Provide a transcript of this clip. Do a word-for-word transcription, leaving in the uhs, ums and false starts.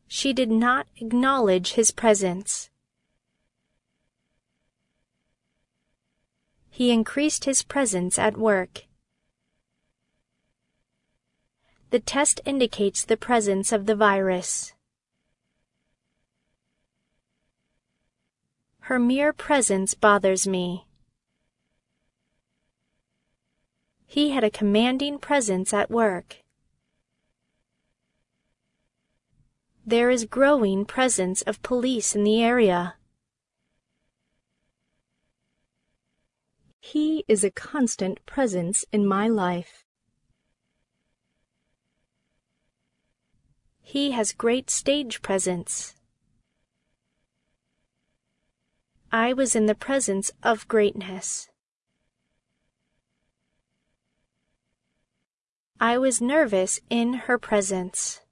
She did not acknowledge his presence. He increased his presence at work. The test indicates the presence of the virus. Her mere presence bothers me. He had a commanding presence at work. There is growing presence of police in the area. He is a constant presence in my life. He has great stage presence. I was in the presence of greatness. I was nervous in her presence.